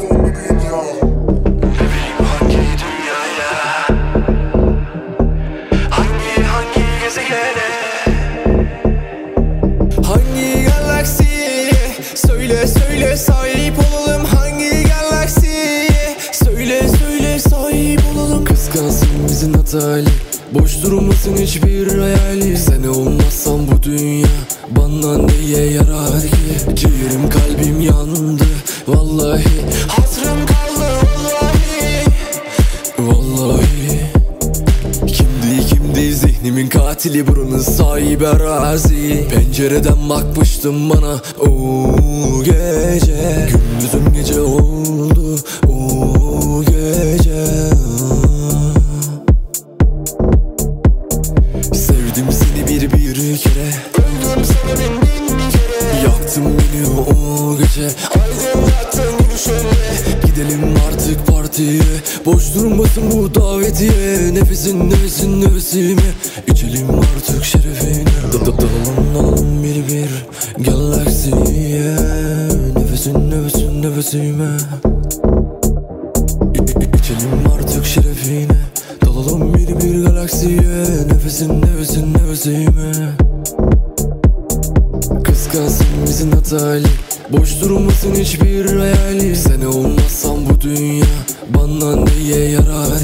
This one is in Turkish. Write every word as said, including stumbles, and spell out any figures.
Bebeğim hangi dünyaya, hangi hangi gezegene, hangi galaksiye, söyle söyle sahip olalım. Hangi galaksiye, söyle söyle sahip olalım. Kıskansın bizim hatali, boş durmasın hiçbir hayali. Sen olmazsan bu dünya bana neye yarar ki? Ciğerim kalbim yandı vallahi, hatırım kaldı vallahi. Vallahi kimdi kimdi zihnimin katili, buranın sahibi arazi. Pencereden bakmıştım bana o gece, gündüzüm gece oldu o gece. Sevdim seni bir bir kere, öldüm sana bin bin kere. Yaktın beni o gece, aydınlattın gülüşünle. Gidelim artık partiye, boş durmasın bu davetiye. Nefesin nefesin nefesime, içelim artık şerefine. Da da dalalım dalalım bir bir galaksiye. Nefesin nefesin nefesime, İ- İ- İçelim artık şerefine. Dalalım bir bir galaksiye. Nefesin nefesin nefesime. Kıskansın bizim hatali, boş durmasın hiçbir hayali. Sen olmazsan bu dünya bana neye yarar